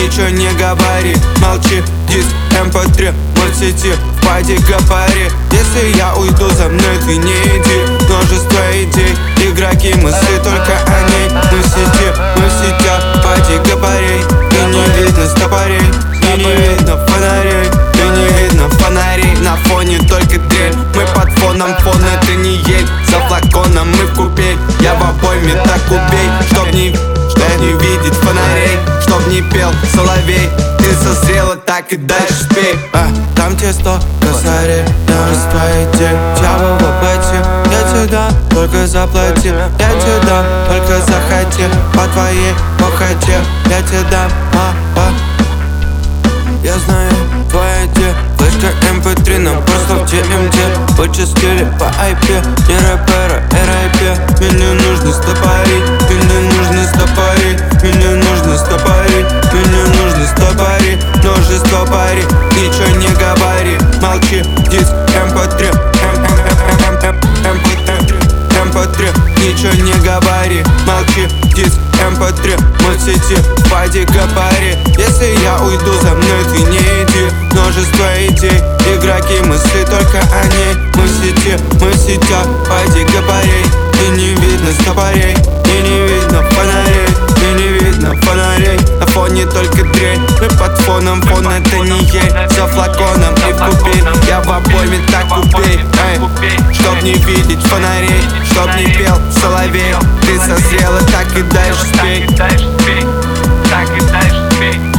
ничего не говори. Молчи, диск, mp3, мы в сети, в паде гапари. Если я уйду, за мной ты не иди. Множество идей, игроки, мысли только о ней. Мы в сетях, в паде гапарей. И не видно стопорей, и не видно фонарей. И не видно фонарей, на фоне только дрель. Мы под фоном, фон это не ель. За флаконом мы в купель, я в обойме, так убей. Чтоб не видеть фонарей, чтоб не пел соловей. Ты созрела, так и дальше спей. Там тебе 100 косарей, множество идей. Дьявол воплоти, я тебе дам, только заплати. Я тебе дам, только захоти. По твоей похоти, я тебе дам, Я знаю твоя идея, флешка mp3, нам просто в TMD. Вычистили по IP, не рэпера, RIP. Мне нужно стопорить, мне нужно стопорить, мне нужно стопорить, мне нужно стопорить. Множество пари, ничего не говори. Молчи, диск, mp3, mp3, ничего не говори. Молчи, диск, mp3, мы в сети, в паде гапари. Если я уйду, за мной ты не иди. Множество идей, игроки, мысли только о ней. Мы в сетях, в паде гапарей. И не видно стопорей, и не видно фонарей, и не видно фонарей. На фоне только дрель, мы под фоном, фон это не ель. За флаконом и в купель, я в обойме, так убей. Чтоб не видеть фонарей, чтоб не пел соловей. Ты созрела, так и дальше спей. Так и дальше спей.